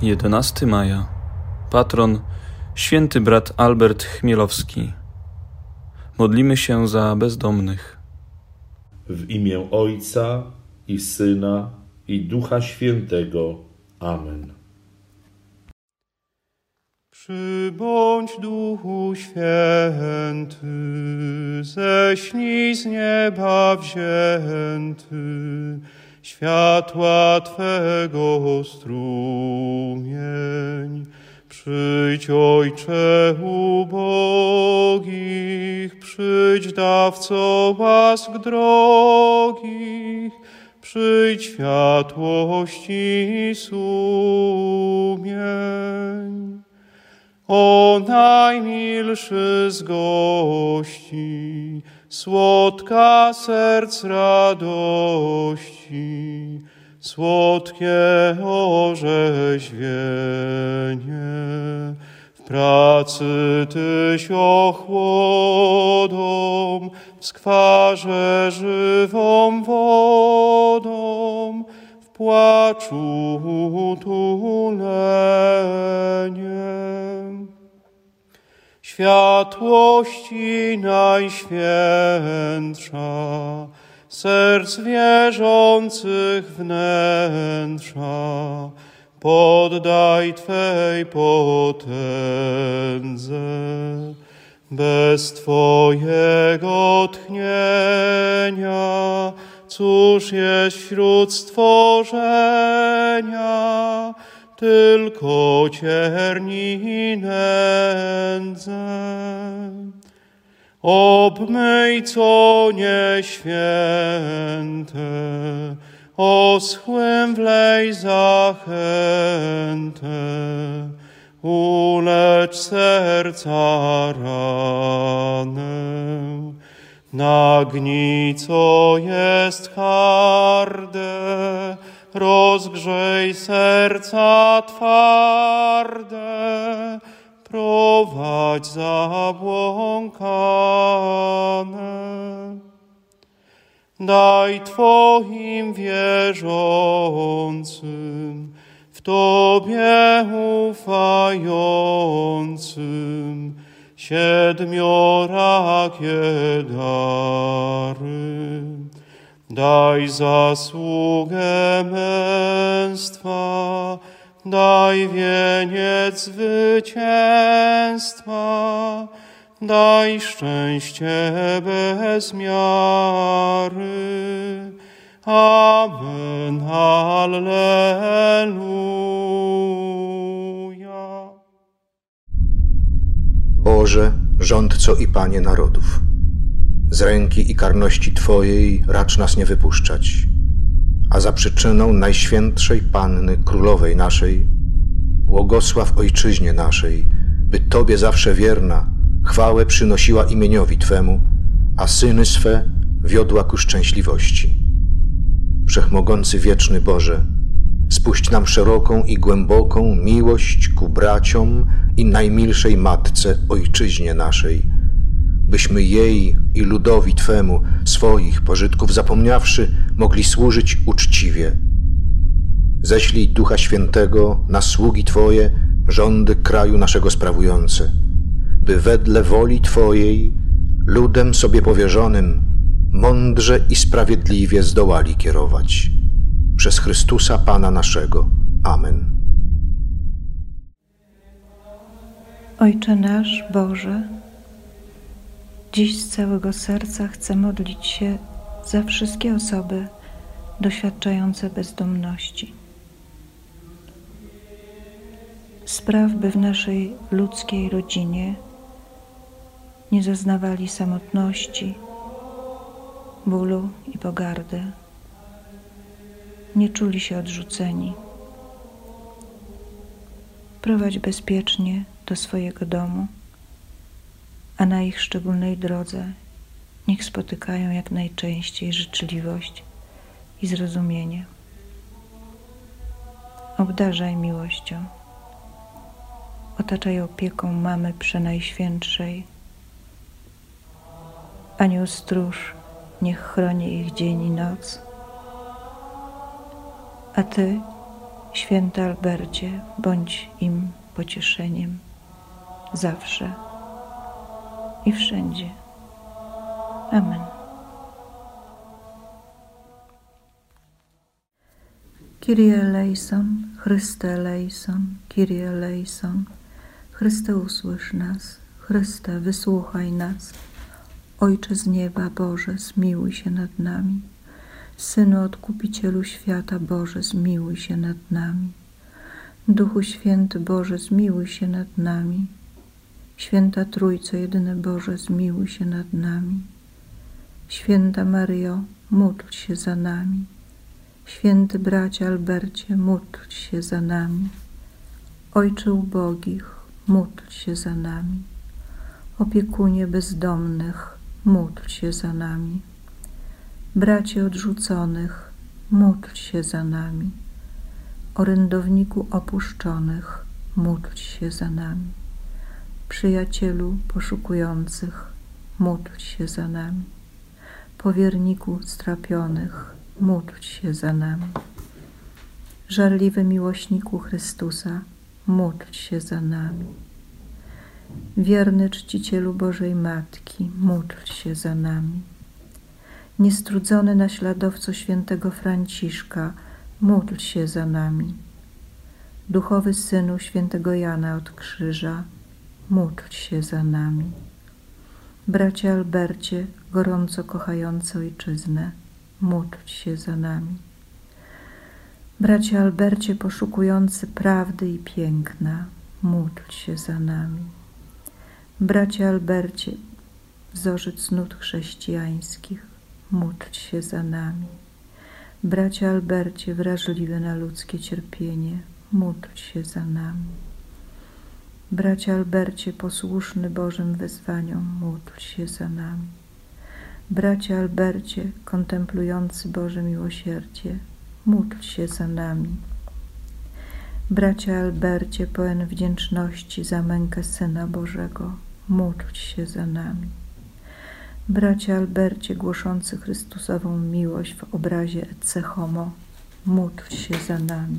11 maja. Patron święty brat Albert Chmielowski. Modlimy się za bezdomnych. W imię Ojca i Syna i Ducha Świętego. Amen. Przybądź, Duchu Święty, ześlij z nieba wzięty światła Twego strumień. Przyjdź, Ojcze ubogich, przyjdź, dawco łask drogich, przyjdź, światłości sumień. O najmilszy z gości, słodka serc radości, słodkie orzeźwienie. W pracy Tyś ochłodą, w skwarze żywą wodą, w płaczu utuleniem. Światłości najświętsza, serc wierzących wnętrza, poddaj Twej potędze. Bez Twojego tchnienia, cóż jest wśród stworzenia, tylko cierni i nędzę. Obmyj co nieświęte, oschłym wlej zachętę, ulecz serca ranę. Nagnij co jest harde, rozgrzej serca twarde, prowadź zabłąkane. Daj Twoim wierzącym, w Tobie ufającym, siedmiorakie dary. Daj zasługę męstwa, daj wieniec zwycięstwa, daj szczęście bez miary. Amen, Alleluja. Boże, rządco i Panie narodów, z ręki i karności Twojej racz nas nie wypuszczać, a za przyczyną Najświętszej Panny Królowej naszej, błogosław Ojczyźnie naszej, by Tobie zawsze wierna chwałę przynosiła imieniowi Twemu, a syny swe wiodła ku szczęśliwości. Wszechmogący wieczny Boże, spuść nam szeroką i głęboką miłość ku braciom i najmilszej Matce Ojczyźnie naszej, byśmy jej i ludowi Twemu swoich pożytków zapomniawszy mogli służyć uczciwie. Ześlij Ducha Świętego na sługi Twoje, rządy kraju naszego sprawujące, by wedle woli Twojej ludem sobie powierzonym mądrze i sprawiedliwie zdołali kierować. Przez Chrystusa Pana naszego. Amen. Ojcze nasz, Boże, dziś z całego serca chcę modlić się za wszystkie osoby doświadczające bezdomności. Spraw, by w naszej ludzkiej rodzinie nie zaznawali samotności, bólu i pogardy, nie czuli się odrzuceni. Prowadź bezpiecznie do swojego domu, a na ich szczególnej drodze niech spotykają jak najczęściej życzliwość i zrozumienie. Obdarzaj miłością, otaczaj opieką Mamy Przenajświętszej. Anioł stróż niech chroni ich dzień i noc. A Ty, Święty Albercie, bądź im pocieszeniem zawsze i wszędzie. Amen. Kyrie eleison, Chryste eleison, Kyrie eleison. Chryste, usłysz nas, Chryste, wysłuchaj nas. Ojcze z nieba, Boże, zmiłuj się nad nami. Synu Odkupicielu świata, Boże, zmiłuj się nad nami. Duchu Święty, Boże, zmiłuj się nad nami. Święta Trójco, jedyny Boże, zmiłuj się nad nami. Święta Maryjo, módl się za nami. Święty bracie Albercie, módl się za nami. Ojcze ubogich, módl się za nami. Opiekunie bezdomnych, módl się za nami. Bracie odrzuconych, módl się za nami. Orędowniku opuszczonych, módl się za nami. Przyjacielu poszukujących, módl się za nami. Powierniku strapionych, módl się za nami. Żarliwy miłośniku Chrystusa, módl się za nami. Wierny czcicielu Bożej Matki, módl się za nami. Niestrudzony naśladowco świętego Franciszka, módl się za nami. Duchowy synu świętego Jana od Krzyża, módl się za nami. Bracie Albercie, gorąco kochający ojczyznę, módl się za nami. Bracie Albercie, poszukujący prawdy i piękna, módl się za nami. Bracie Albercie, wzorzec nut chrześcijańskich, módl się za nami. Bracie Albercie, wrażliwy na ludzkie cierpienie, módl się za nami. Bracie Albercie, posłuszny Bożym wezwaniom, módl się za nami. Bracie Albercie, kontemplujący Boże miłosierdzie, módl się za nami. Bracie Albercie, pełen wdzięczności za mękę Syna Bożego, módl się za nami. Bracie Albercie, głoszący Chrystusową miłość w obrazie Ecce Homo, módl się za nami.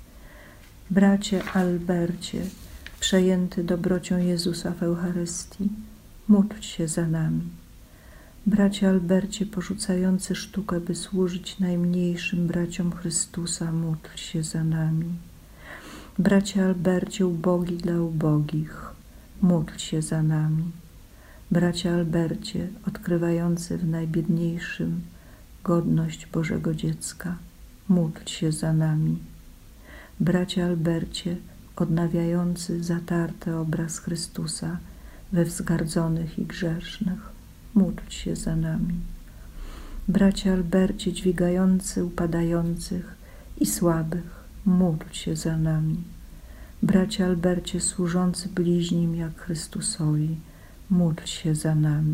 Bracie Albercie, przejęty dobrocią Jezusa w Eucharystii, módl się za nami. Bracie Albercie, porzucający sztukę, by służyć najmniejszym braciom Chrystusa, módl się za nami. Bracie Albercie, ubogi dla ubogich, módl się za nami. Bracie Albercie, odkrywający w najbiedniejszym godność Bożego dziecka, módl się za nami. Bracie Albercie, odnawiający zatarty obraz Chrystusa we wzgardzonych i grzesznych, módl się za nami. Bracie Albercie, dźwigający upadających i słabych, módl się za nami. Bracie Albercie, służący bliźnim jak Chrystusowi, módl się za nami.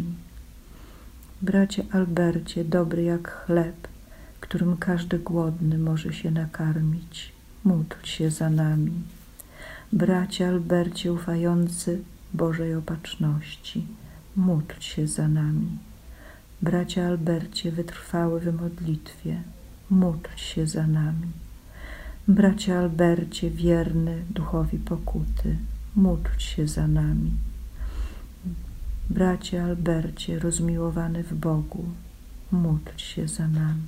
Bracie Albercie, dobry jak chleb, którym każdy głodny może się nakarmić, módl się za nami. Bracie Albercie, ufający Bożej opatrzności, módl się za nami. Bracie Albercie, wytrwały w modlitwie, módl się za nami. Bracie Albercie, wierny duchowi pokuty, módl się za nami. Bracie Albercie, rozmiłowany w Bogu, módl się za nami.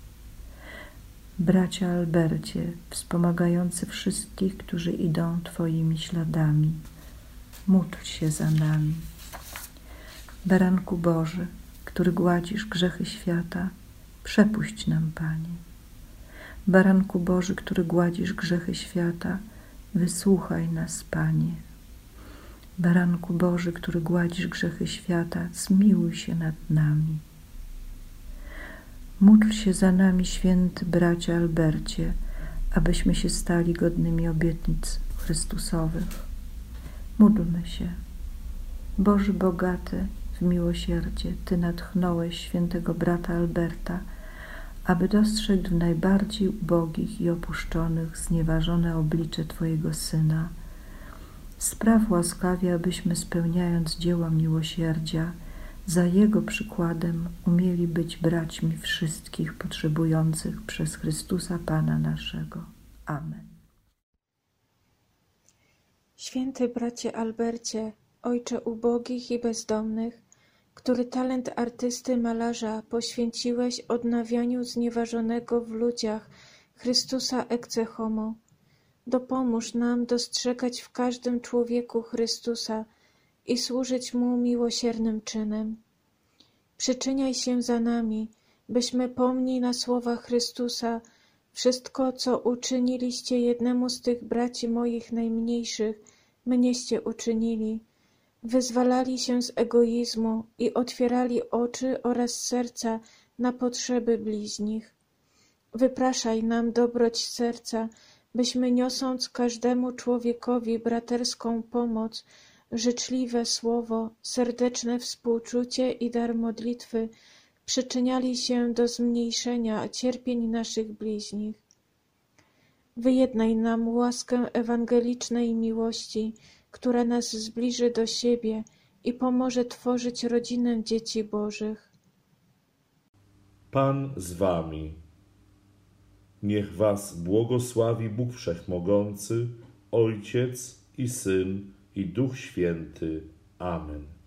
Bracie Albercie, wspomagający wszystkich, którzy idą Twoimi śladami, módl się za nami. Baranku Boży, który gładzisz grzechy świata, przepuść nam, Panie. Baranku Boży, który gładzisz grzechy świata, wysłuchaj nas, Panie. Baranku Boży, który gładzisz grzechy świata, zmiłuj się nad nami. Módl się za nami, święty bracie Albercie, abyśmy się stali godnymi obietnic Chrystusowych. Módlmy się. Boży bogaty w miłosierdzie, Ty natchnąłeś świętego brata Alberta, aby dostrzegł w najbardziej ubogich i opuszczonych znieważone oblicze Twojego Syna. Spraw łaskawie, abyśmy spełniając dzieła miłosierdzia, za Jego przykładem umieli być braćmi wszystkich potrzebujących przez Chrystusa Pana naszego. Amen. Święty bracie Albercie, ojcze ubogich i bezdomnych, który talent artysty malarza poświęciłeś odnawianiu znieważonego w ludziach Chrystusa ecce homo, dopomóż nam dostrzegać w każdym człowieku Chrystusa i służyć Mu miłosiernym czynem. Przyczyniaj się za nami, byśmy pomni na słowa Chrystusa wszystko, co uczyniliście jednemu z tych braci moich najmniejszych, mnieście uczynili. Wyzwalali się z egoizmu i otwierali oczy oraz serca na potrzeby bliźnich. Wypraszaj nam dobroć serca, byśmy niosąc każdemu człowiekowi braterską pomoc, życzliwe słowo, serdeczne współczucie i dar modlitwy przyczyniali się do zmniejszenia cierpień naszych bliźnich. Wyjednaj nam łaskę ewangelicznej miłości, która nas zbliży do siebie i pomoże tworzyć rodzinę dzieci Bożych. Pan z wami. Niech was błogosławi Bóg Wszechmogący, Ojciec i Syn, i Duch Święty. Amen.